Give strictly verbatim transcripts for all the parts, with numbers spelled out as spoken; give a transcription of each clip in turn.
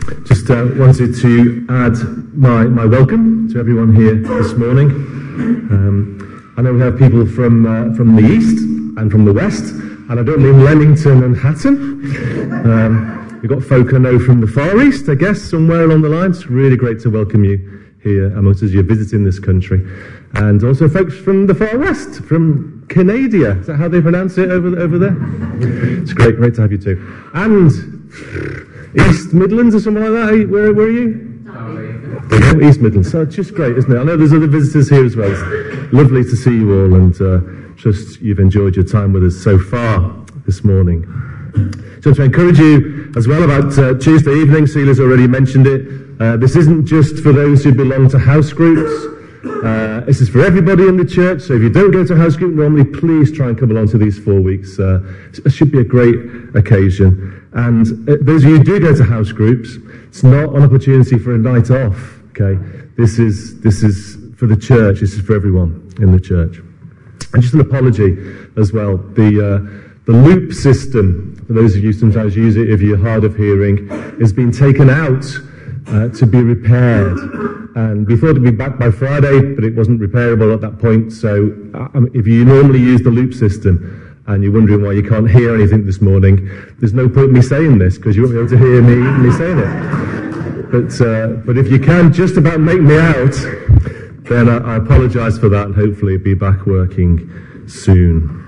Just uh, wanted to add my, my welcome to everyone here this morning. Um, I know we have people from uh, from the east and from the west, and I don't mean Leamington and Hatton. Um, we've got folk I know from the far east, I guess, somewhere along the line. It's really great to welcome you here amongst us. You're visiting this country. And also folks from the far west, from Canada. Is that how they pronounce it over, over there? It's great, great to have you too. And East Midlands or something like that. Where, where are you? Derby. East Midlands. So it's just great, isn't it? I know there's other visitors here as well. It's lovely to see you all, and uh, trust you've enjoyed your time with us so far this morning. So to encourage you as well about uh, Tuesday evening, Sela's already mentioned it. Uh, this isn't just for those who belong to house groups. Uh, this is for everybody in the church. So if you don't go to house group normally, please try and come along to these four weeks. Uh, it should be a great occasion. And uh, those of you who do go to house groups, it's not an opportunity for a night off. Okay, this is this is for the church. This is for everyone in the church. And just an apology as well. The uh, the loop system, for those of you who sometimes use it if you're hard of hearing, has been taken out uh, to be repaired. And we thought it'd be back by Friday, but it wasn't repairable at that point. So um, if you normally use the loop system and you're wondering why you can't hear anything this morning, there's no point in me saying this because you won't be able to hear me, me saying it. But, uh, but if you can just about make me out, then I, I apologise for that, and hopefully it'll be back working soon.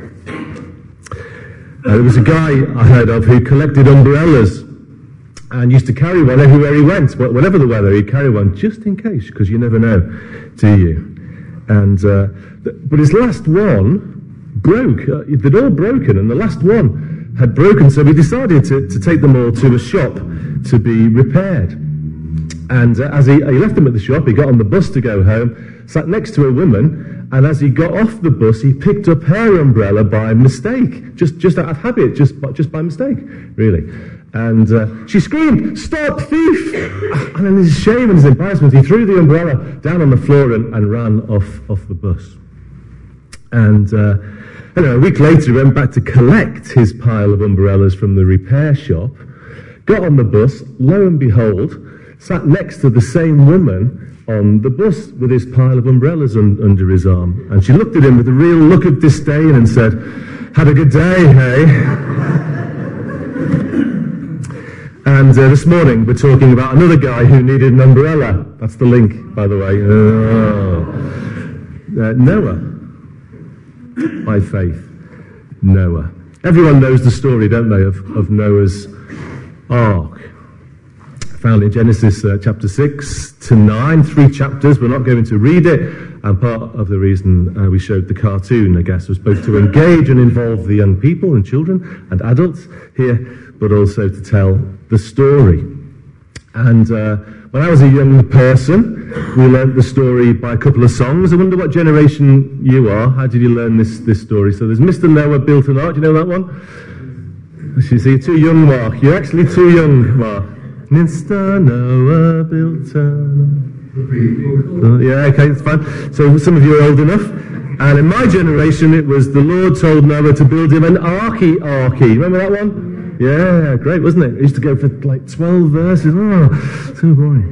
Uh, there was a guy I heard of who collected umbrellas and used to carry one everywhere he went. Whatever the weather, he'd carry one just in case, because you never know, do you? And uh, th- but his last one broke. Uh, they'd all broken, and the last one had broken, so he decided to, to take them all to a shop to be repaired. And uh, as he, he left them at the shop, he got on the bus to go home, sat next to a woman, and as he got off the bus, he picked up her umbrella by mistake, just just out of habit, just just by mistake, really. And uh, she screamed, "Stop, thief!" And in his shame and his embarrassment, he threw the umbrella down on the floor and, and ran off, off the bus. And uh, anyway, a week later, he went back to collect his pile of umbrellas from the repair shop, got on the bus, lo and behold, sat next to the same woman on the bus with his pile of umbrellas un- under his arm. And she looked at him with a real look of disdain and said, "Had a good day, hey?" And uh, this morning we're talking about another guy who needed an umbrella. That's the link, by the way. Oh. Uh, Noah. By faith. Noah. Everyone knows the story, don't they, of, of Noah's Ark. Found in Genesis uh, chapter six to nine, three chapters. We're not going to read it. And part of the reason uh, we showed the cartoon, I guess, was both to engage and involve the young people and children and adults here, but also to tell the story. And uh, when I was a young person, we learnt the story by a couple of songs. I wonder what generation you are. How did you learn this, this story? So there's Mister Noah built an ark. Do you know that one? You see, you're too young, Mark. You're actually too young, Mark. Mister Noah built an ark. Yeah, okay, that's fine. So some of you are old enough. And in my generation, it was the Lord told Noah to build him an arky arky. Remember that one? Yeah, great, wasn't it? It used to go for like twelve verses. Oh, so boring.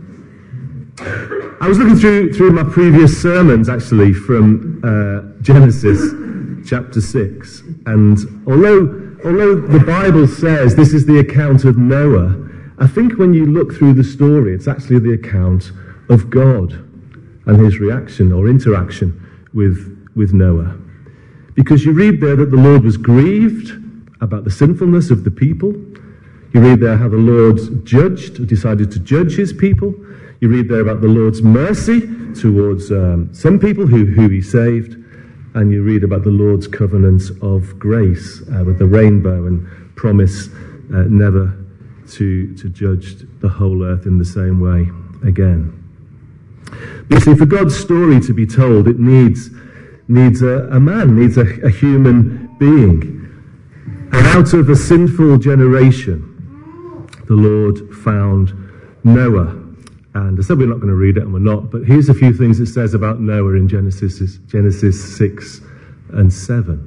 I was looking through through my previous sermons, actually, from uh, Genesis chapter six. And although although the Bible says this is the account of Noah, I think when you look through the story, it's actually the account of God and his reaction or interaction with, with Noah. Because you read there that the Lord was grieved about the sinfulness of the people. You read there how the Lord judged, decided to judge his people. You read there about the Lord's mercy towards um, some people who, who he saved. And you read about the Lord's covenant of grace uh, with the rainbow and promise uh, never to, to judge the whole earth in the same way again. But you see, for God's story to be told, it needs, needs a, a man, needs a, a human being. And out of a sinful generation, the Lord found Noah. And I said we're not going to read it, and we're not, but here's a few things it says about Noah in Genesis, Genesis six and seven.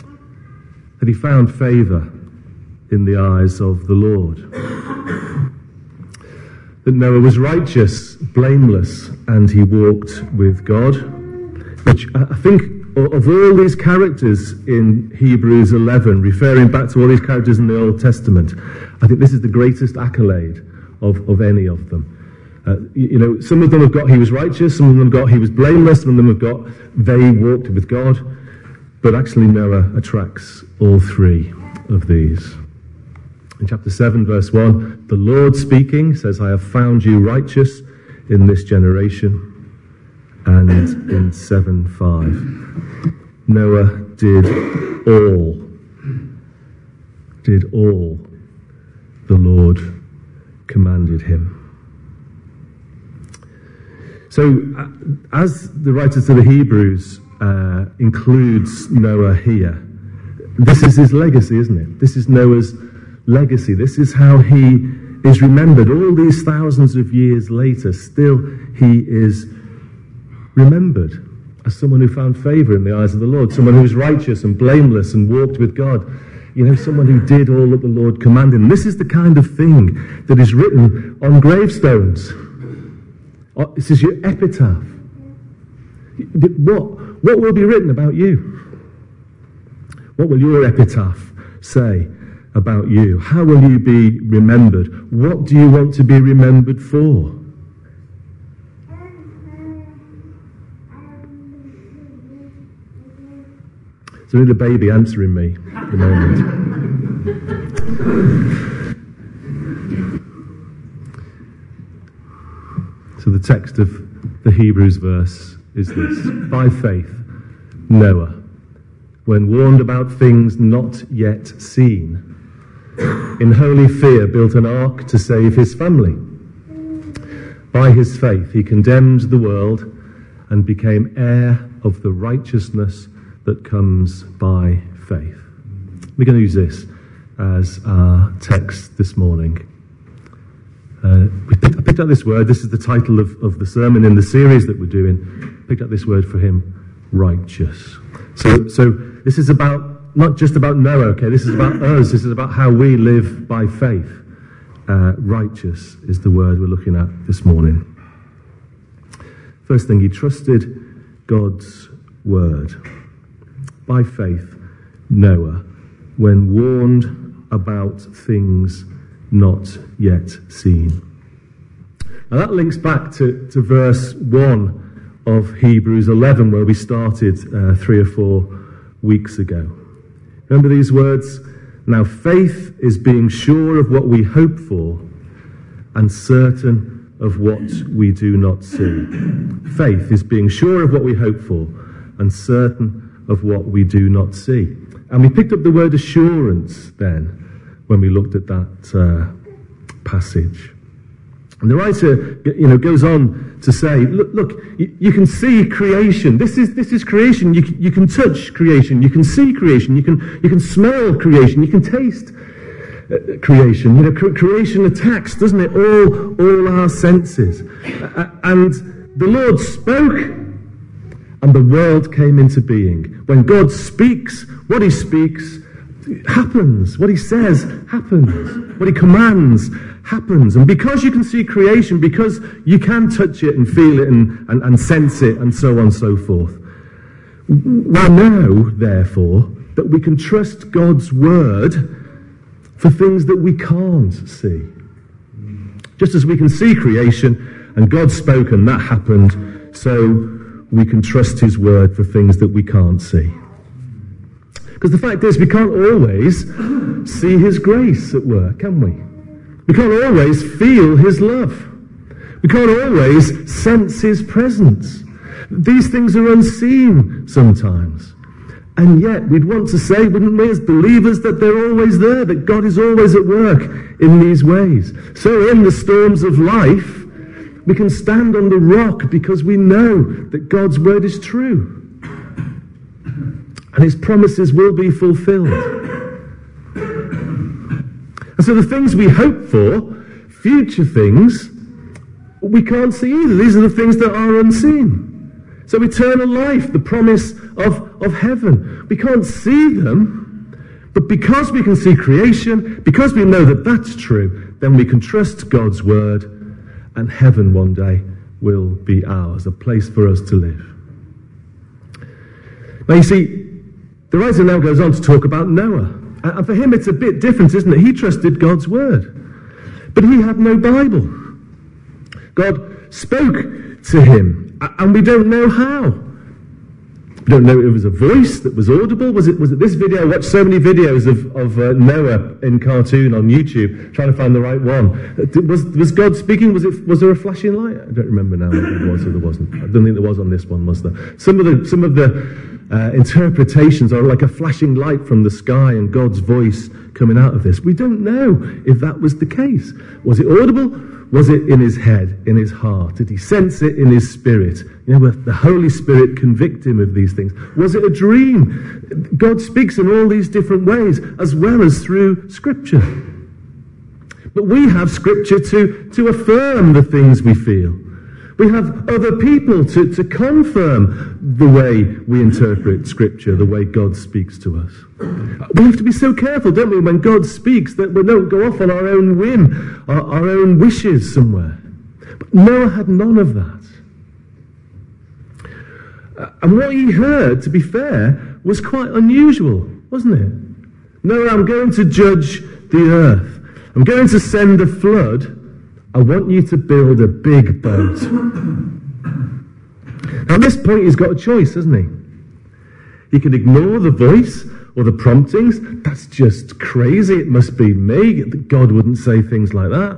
That he found favour in the eyes of the Lord. that Noah was righteous, blameless, and he walked with God. Which I think of all these characters in Hebrews eleven, referring back to all these characters in the Old Testament, I think this is the greatest accolade of, of any of them. Uh, you, you know, some of them have got he was righteous, some of them have got he was blameless, some of them have got they walked with God. But actually Noah attracts all three of these. In chapter seven, verse one, the Lord speaking says, I have found you righteous in this generation. And in seven five, Noah did all, did all the Lord commanded him. So, uh, as the writer to the Hebrews uh, includes Noah here, this is his legacy, isn't it? This is Noah's legacy. This is how he is remembered. All these thousands of years later, still he is remembered as someone who found favour in the eyes of the Lord, someone who was righteous and blameless and walked with God. You know, someone who did all that the Lord commanded. And this is the kind of thing that is written on gravestones. This is your epitaph. What, what will be written about you? What will your epitaph say about you? How will you be remembered? What do you want to be remembered for? There's only the baby answering me at the moment. So the text of the Hebrews verse is this. By faith, Noah, when warned about things not yet seen, in holy fear built an ark to save his family. By his faith he condemned the world and became heir of the righteousness that comes by faith. We're going to use this as our text this morning. Uh, we picked, I picked up this word. This is the title of, of the sermon in the series that we're doing. Picked up this word for him, righteous. So, so this is about, not just about Noah, okay? This is about us. This is about how we live by faith. Uh, righteous is the word we're looking at this morning. First thing, he trusted God's word. By faith, Noah, when warned about things not yet seen. Now that links back to, to verse one of Hebrews eleven, where we started uh, three or four weeks ago. Remember these words? Now faith is being sure of what we hope for and certain of what we do not see. Faith is being sure of what we hope for and certain of what we do not see. And we picked up the word assurance then when we looked at that uh, passage. And the writer, you know, goes on to say, look, look you, you can see creation. This is this is creation. You can, you can touch creation. You can see creation. You can you can smell creation. You can taste uh, creation. You know, cre- creation attacks, doesn't it, all all our senses. Uh, and the Lord spoke, and the world came into being. When God speaks, what he speaks happens. What he says happens. What he commands happens. And because you can see creation, because you can touch it and feel it and, and, and sense it and so on and so forth, we know, therefore, that we can trust God's word for things that we can't see. Just as we can see creation and God spoke and that happened, so we can trust his word for things that we can't see. Because the fact is, we can't always see his grace at work, can we? We can't always feel his love. We can't always sense his presence. These things are unseen sometimes. And yet, we'd want to say, wouldn't we, as believers, that they're always there, that God is always at work in these ways. So in the storms of life, we can stand on the rock because we know that God's word is true. And his promises will be fulfilled. And so the things we hope for, future things, we can't see either. These are the things that are unseen. So eternal life, the promise of, of heaven, we can't see them, but because we can see creation, because we know that that's true, then we can trust God's word and heaven one day will be ours, a place for us to live. Now you see, the writer now goes on to talk about Noah. And for him it's a bit different, isn't it? He trusted God's word. But he had no Bible. God spoke to him, and we don't know how. We don't know if it was a voice that was audible. Was it was it this video? I watched so many videos of, of uh, Noah in cartoon on YouTube, trying to find the right one. Was, was God speaking? Was it was there a flashing light? I don't remember now if it was or there wasn't. I don't think there was on this one, was there? Some of the some of the uh, interpretations are like a flashing light from the sky and God's voice coming out of this. We don't know if that was the case. Was it audible? Was it in his head, in his heart? Did he sense it in his spirit? You know, where the Holy Spirit convict him of these things? Was it a dream? God speaks in all these different ways, as well as through Scripture. But we have Scripture to, to affirm the things we feel. We have other people to, to confirm the way we interpret Scripture, the way God speaks to us. We have to be so careful, don't we, when God speaks, that we don't go off on our own whim, our, our own wishes somewhere. But Noah had none of that. Uh, and what he heard, to be fair, was quite unusual, wasn't it? Noah, I'm going to judge the earth. I'm going to send a flood. I want you to build a big boat. Now, at this point, he's got a choice, hasn't he? He can ignore the voice or the promptings. That's just crazy. It must be me. God wouldn't say things like that.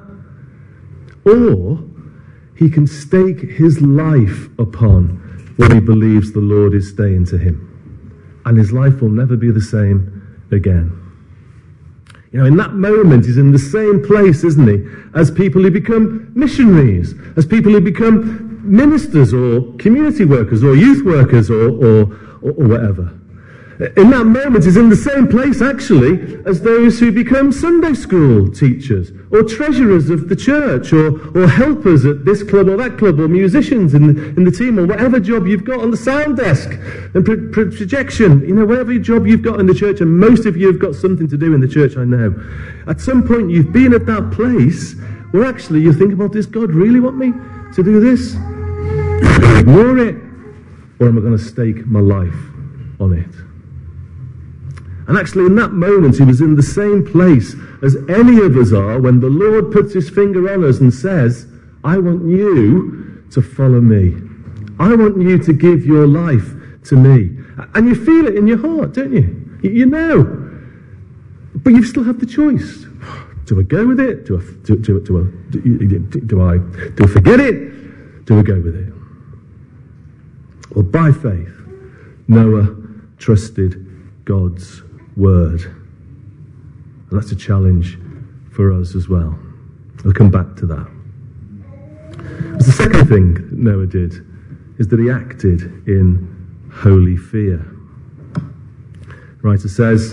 Or he can stake his life upon what he believes the Lord is saying to him. And his life will never be the same again. You know, in that moment, he's in the same place, isn't he, as people who become missionaries, as people who become ministers or community workers or youth workers or, or, or, or whatever. In that moment, he's in the same place, actually, as those who become Sunday school teachers or treasurers of the church or, or helpers at this club or that club or musicians in the, in the team or whatever job you've got on the sound desk and pro- pro- projection, you know, whatever job you've got in the church, and most of you have got something to do in the church, I know. At some point, you've been at that place where actually you think, well, does God really want me to do this? Am I going to ignore it? Or am I going to stake my life on it? And actually, in that moment, he was in the same place as any of us are when the Lord puts his finger on us and says, I want you to follow me. I want you to give your life to me. And you feel it in your heart, don't you? You know. But you still have the choice. Do I go with it? Do I, do, do, do, I, do, do, I, do I forget it? Do I go with it? Well, by faith, Noah trusted God's word. And that's a challenge for us as well. We'll come back to that. But the second thing that Noah did is that he acted in holy fear. The writer says,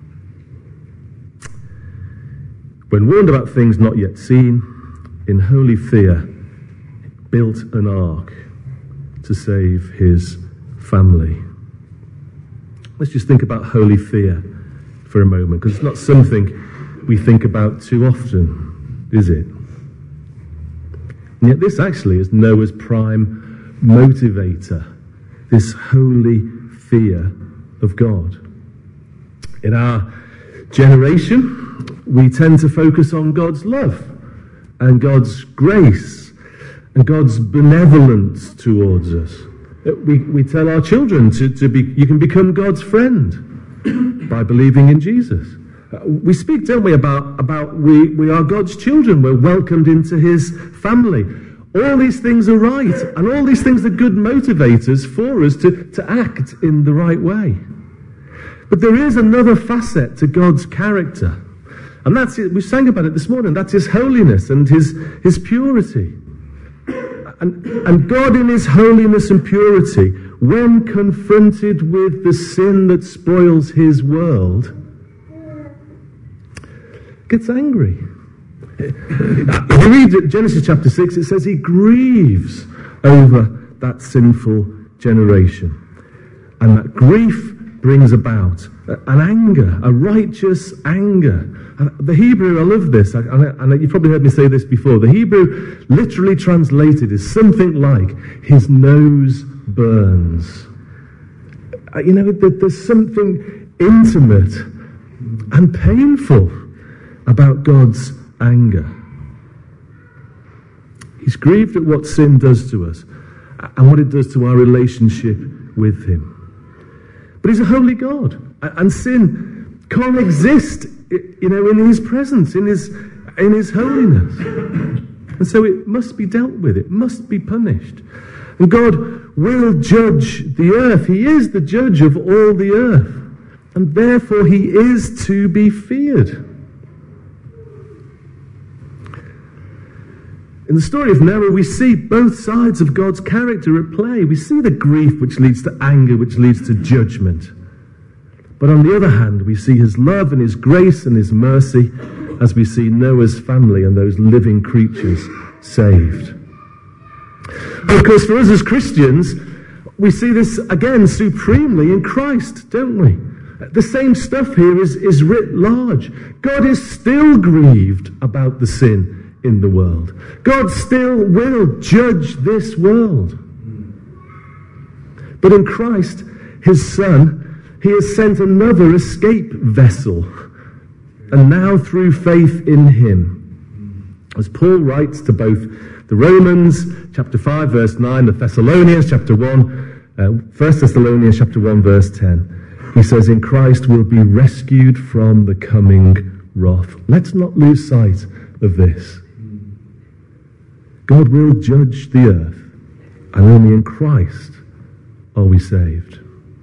when warned about things not yet seen, in holy fear, built an ark to save his family. Let's just think about holy fear for a moment, because it's not something we think about too often, is it? And yet this actually is Noah's prime motivator, this holy fear of God. In our generation, we tend to focus on God's love and God's grace and God's benevolence towards us. We, we tell our children to, to be, you can become God's friend by believing in Jesus. Uh, we speak, don't we, about, about we, we are God's children. We're welcomed into his family. All these things are right, and all these things are good motivators for us to, to act in the right way. But there is another facet to God's character, and that's it. We sang about it this morning. That's his holiness and his, his purity. And, and God in his holiness and purity, when confronted with the sin that spoils his world, gets angry. If you read Genesis chapter six, it says he grieves over that sinful generation. And that grief brings about an anger, a righteous anger. And the Hebrew, I love this, and you've probably heard me say this before. The Hebrew, literally translated, is something like, his nose burns. You know, there's something intimate and painful about God's anger. He's grieved at what sin does to us and what it does to our relationship with him. But he's a holy God, and sin can't exist, you know, in his presence, in his in his holiness. And so it must be dealt with, it must be punished. And God will judge the earth. He is the judge of all the earth. And therefore he is to be feared. In the story of Noah, we see both sides of God's character at play. We see the grief which leads to anger, which leads to judgment. But on the other hand, we see his love and his grace and his mercy as we see Noah's family and those living creatures saved. Of course, for us as Christians, we see this again supremely in Christ, don't we? The same stuff here is, is writ large. God is still grieved about the sin in the world. God still will judge this world. But in Christ, his Son, he has sent another escape vessel. And now through faith in him, as Paul writes to both the Romans, chapter five, verse nine, the Thessalonians, chapter one, uh, First Thessalonians, chapter one, verse ten, he says, in Christ we'll be rescued from the coming wrath. Let's not lose sight of this. God will judge the earth, and only in Christ are we saved.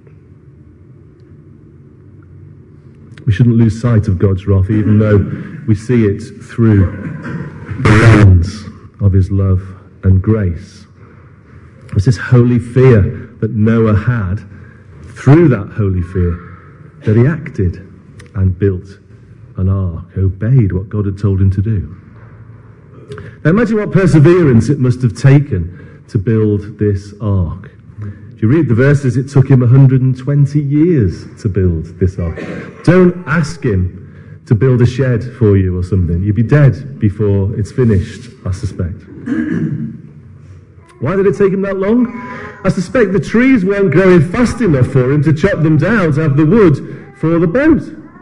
We shouldn't lose sight of God's wrath, even though we see it through the lens of his love and grace. It was this holy fear that Noah had, through that holy fear, that he acted and built an ark, obeyed what God had told him to do. Now imagine what perseverance it must have taken to build this ark. If you read the verses, it took him one hundred twenty years to build this ark. Don't ask him to build a shed for you or something. You'd be dead before it's finished, I suspect. Why did it take him that long? I suspect the trees weren't growing fast enough for him to chop them down to have the wood for the boat.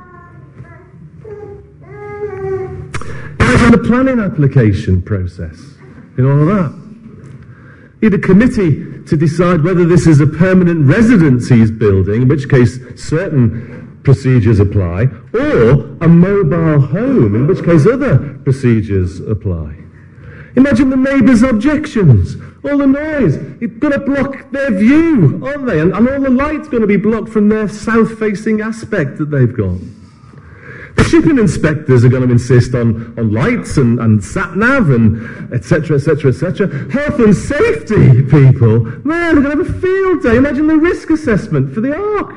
The planning application process in all of that. He had a committee to decide whether this is a permanent residence he's building, in which case certain procedures apply, or a mobile home, in which case other procedures apply. Imagine the neighbours' objections, all the noise. It's going to block their view, aren't they? And, and all the light's going to be blocked from their south-facing aspect that they've got. The shipping inspectors are going to insist on, on lights and, and sat-nav and et cetera, et cetera, et cetera. Health and safety people, man, they're going to have a field day. Imagine the risk assessment for the Ark.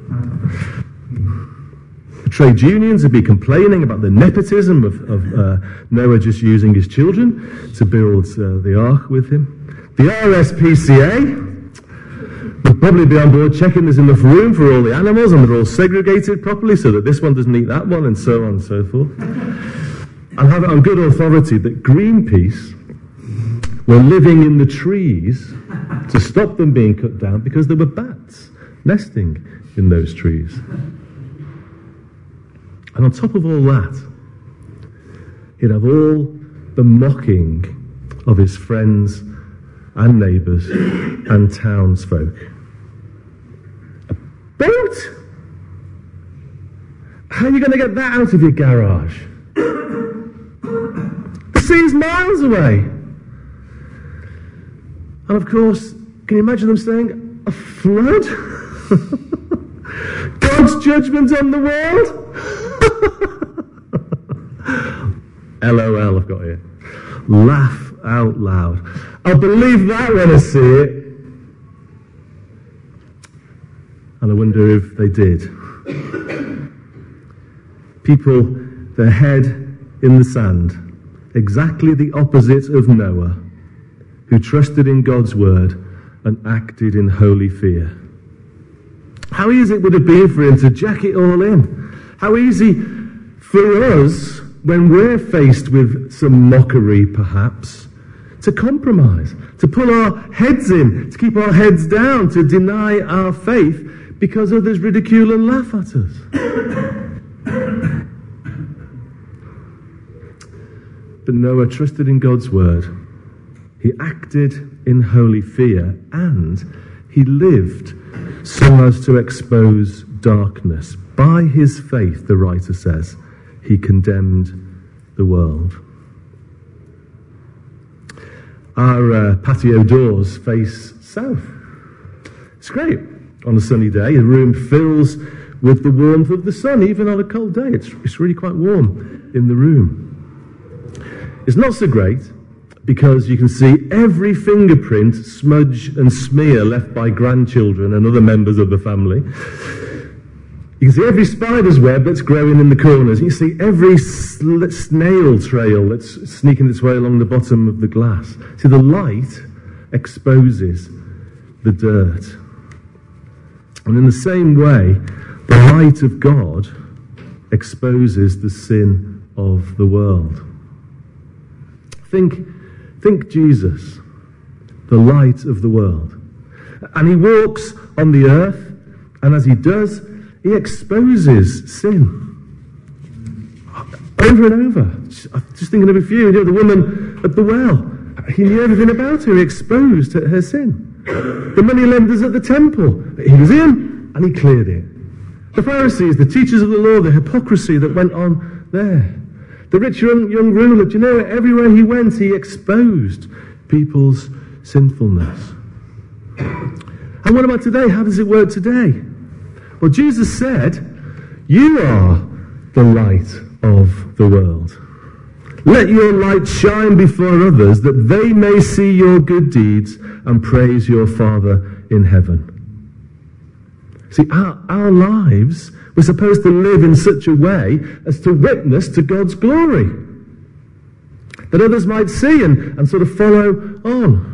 The trade unions would be complaining about the nepotism of, of uh, Noah just using his children to build uh, the Ark with him. The R S P C A would probably be on board checking there's enough room for all the animals and they're all segregated properly so that this one doesn't eat that one and so on and so forth. I'll have it on good authority that Greenpeace were living in the trees to stop them being cut down because there were bats nesting in those trees. And on top of all that, he'd have all the mocking of his friends and neighbours and townsfolk. Boat? How are you going to get that out of your garage? The sea's miles away. And of course, can you imagine them saying, a flood? God's judgment on the world? L O L I've got here. Laugh out loud. I'll believe that when I see it. And I wonder if they did. People, their head in the sand, exactly the opposite of Noah, who trusted in God's word and acted in holy fear. How easy it would have been for him to jack it all in. How easy for us, when we're faced with some mockery perhaps, to compromise, to pull our heads in, to keep our heads down, to deny our faith because others ridicule and laugh at us. But Noah trusted in God's word. He acted in holy fear, and he lived so as to expose darkness. By his faith, the writer says, he condemned the world. Our uh, patio doors face south. It's great. On a sunny day, the room fills with the warmth of the sun. Even on a cold day, it's, it's really quite warm in the room. It's not so great because you can see every fingerprint, smudge and smear left by grandchildren and other members of the family. You can see every spider's web that's growing in the corners. You can see every sl- snail trail that's sneaking its way along the bottom of the glass. See, the light exposes the dirt. And in the same way, the light of God exposes the sin of the world. Think, think Jesus, the light of the world. And he walks on the earth, and as he does, he exposes sin. Over and over. I'm just thinking of a few. You know, the woman at the well. He knew everything about her. He exposed her, her sin. The moneylenders at the temple. He was in, and he cleared it. The Pharisees, the teachers of the law, the hypocrisy that went on there. The rich young, young ruler, do you know, everywhere he went, he exposed people's sinfulness. And what about today? How does it work today? Well, Jesus said, you are the light of the world. Let your light shine before others, that they may see your good deeds and praise your Father in heaven. See, our, our lives, we're supposed to live in such a way as to witness to God's glory, that others might see and, and sort of follow on.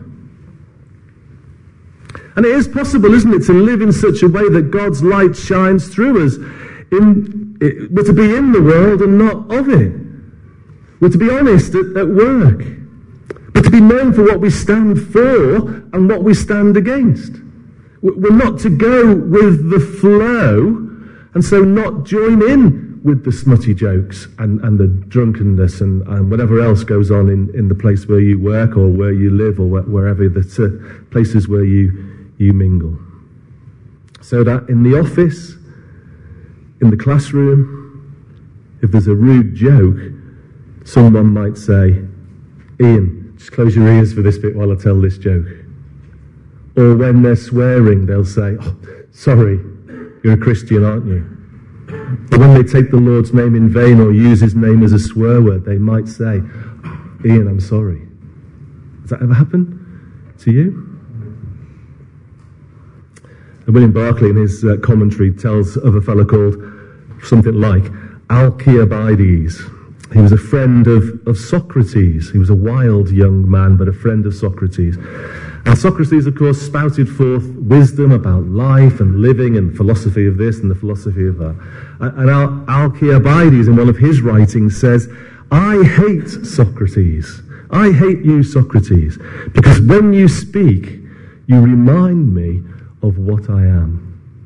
And it is possible, isn't it, to live in such a way that God's light shines through us. In, it, we're to be in the world and not of it. We're to be honest at, at work. We're to be known for what we stand for and what we stand against. We're not to go with the flow and so not join in with the smutty jokes and, and the drunkenness and, and whatever else goes on in, in the place where you work or where you live or where, wherever the uh, places where you you mingle. So that in the office, in the classroom, if there's a rude joke, someone might say, Ian, just close your ears for this bit while I tell this joke. Or when they're swearing, they'll say, oh, sorry, you're a Christian, aren't you? Or when they take the Lord's name in vain or use his name as a swear word, they might say, Ian, I'm sorry. Has that ever happened to you? And William Barclay in his uh, commentary tells of a fellow called something like Alcibiades. He was a friend of, of Socrates. He was a wild young man, but a friend of Socrates. And Socrates, of course, spouted forth wisdom about life and living and philosophy of this and the philosophy of that. And Al- Alcibiades, in one of his writings, says, I hate Socrates. I hate you, Socrates, because when you speak, you remind me of what I am.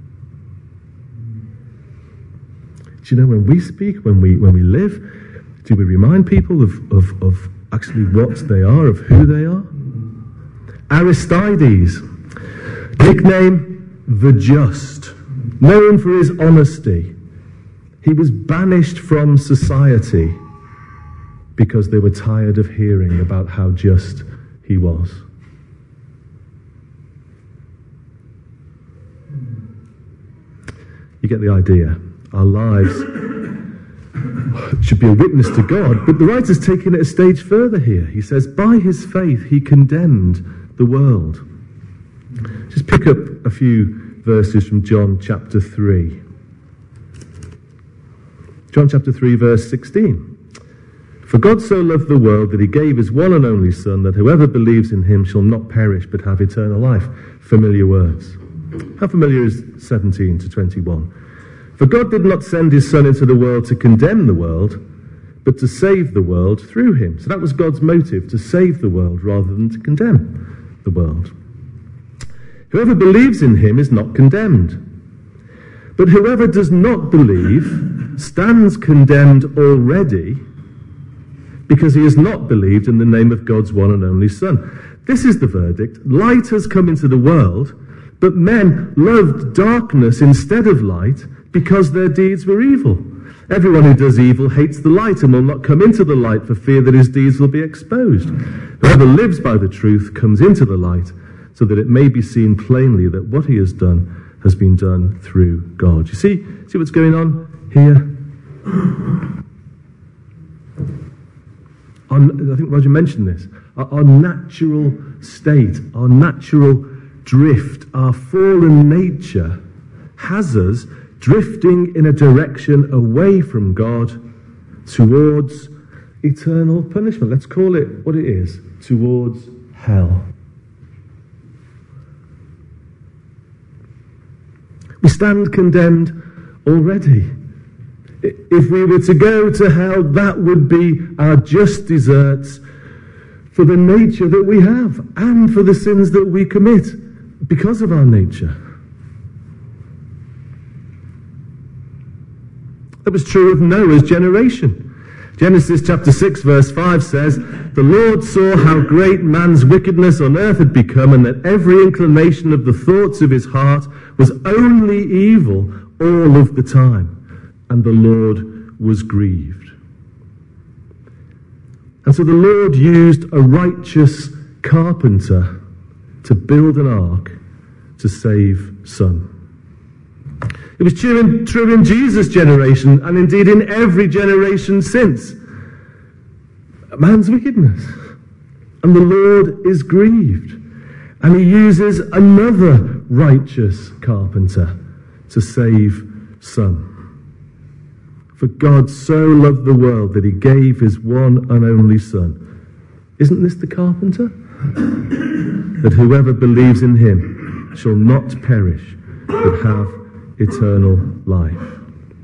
Do you know, when we speak, when we when we live, do we remind people of, of, of actually what they are, of who they are? Aristides, nickname the Just, known for his honesty. He was banished from society because they were tired of hearing about how just he was. You get the idea. Our lives should be a witness to God, but the writer's taking it a stage further here. He says, by his faith he condemned the world. Just pick up a few verses from John chapter three. John chapter three, verse sixteen. For God so loved the world that he gave his one and only Son, that whoever believes in him shall not perish but have eternal life. Familiar words. How familiar is seventeen to twenty-one? For God did not send his Son into the world to condemn the world, but to save the world through him. So that was God's motive, to save the world rather than to condemn the world. Whoever believes in him is not condemned. But whoever does not believe stands condemned already, because he has not believed in the name of God's one and only Son. This is the verdict. Light has come into the world, but men loved darkness instead of light because their deeds were evil. Everyone who does evil hates the light and will not come into the light for fear that his deeds will be exposed. Whoever lives by the truth comes into the light, so that it may be seen plainly that what he has done has been done through God. You see, see what's going on here? On, I think Roger mentioned this. Our, our natural state, our natural drift, our fallen nature has us drifting in a direction away from God towards eternal punishment. Let's call it what it is, towards hell. We stand condemned already. If we were to go to hell, that would be our just deserts for the nature that we have and for the sins that we commit because of our nature. That was true of Noah's generation. Genesis chapter six verse five says, "The Lord saw how great man's wickedness on earth had become, and that every inclination of the thoughts of his heart was only evil all of the time. And the Lord was grieved." And so the Lord used a righteous carpenter to build an ark to save some. It was true in, true in Jesus' generation, and indeed in every generation since. Man's wickedness. And the Lord is grieved. And he uses another righteous carpenter to save some. For God so loved the world that he gave his one and only Son. Isn't this the carpenter? That whoever believes in him shall not perish, but have eternal life.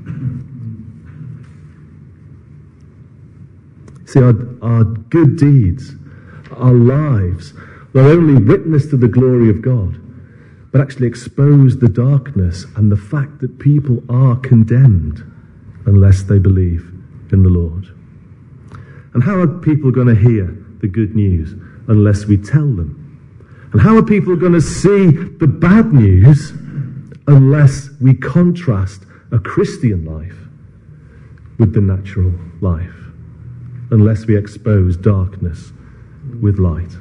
See, our, our good deeds, our lives, not only witness to the glory of God, but actually expose the darkness and the fact that people are condemned unless they believe in the Lord. And how are people going to hear the good news unless we tell them? And how are people going to see the bad news unless we contrast a Christian life with the natural life? Unless we expose darkness with light.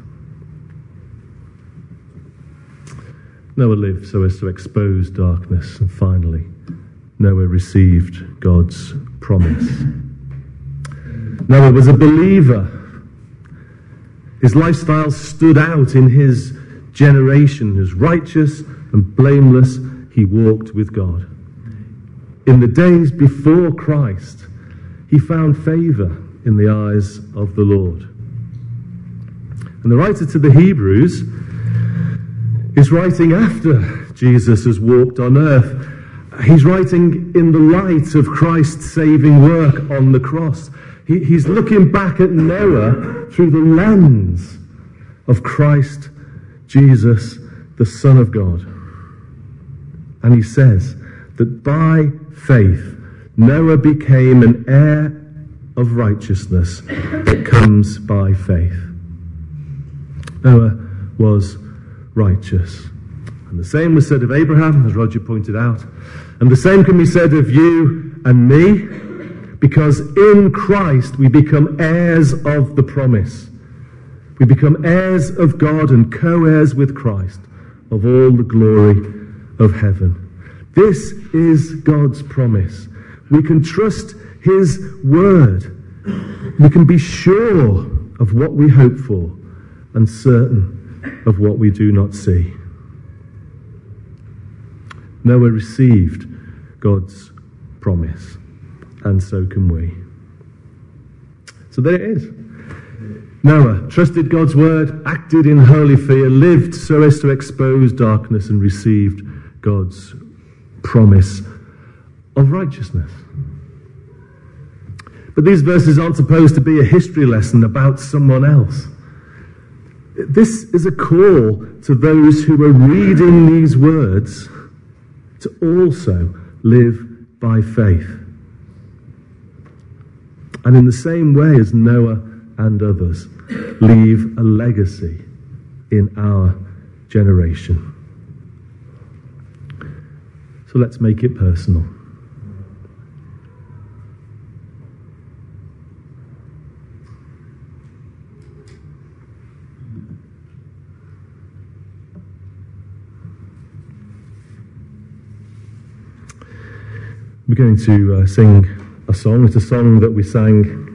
Noah lived so as to expose darkness, and finally, Noah received God's promise. Noah was a believer. His lifestyle stood out in his generation as righteous and blameless. He walked with God. In the days before Christ, he found favor in the eyes of the Lord. And the writer to the Hebrews is writing after Jesus has walked on earth. He's writing in the light of Christ's saving work on the cross. He, he's looking back at Noah through the lens of Christ Jesus, the Son of God. And he says that by faith, Noah became an heir of righteousness that comes by faith. Noah was righteous. And the same was said of Abraham, as Roger pointed out. And the same can be said of you and me, because in Christ we become heirs of the promise. We become heirs of God and co-heirs with Christ of all the glory of heaven. This is God's promise. We can trust his word. We can be sure of what we hope for and certain of what we do not see. Noah received God's promise, and so can we. So there it is. Noah trusted God's word, acted in holy fear, lived so as to expose darkness, and received God's promise of righteousness. But these verses aren't supposed to be a history lesson about someone else. This is a call to those who are reading these words to also live by faith. And in the same way as Noah and others, leave a legacy in our generation. So let's make it personal. We're going to uh, sing a song. It's a song that we sang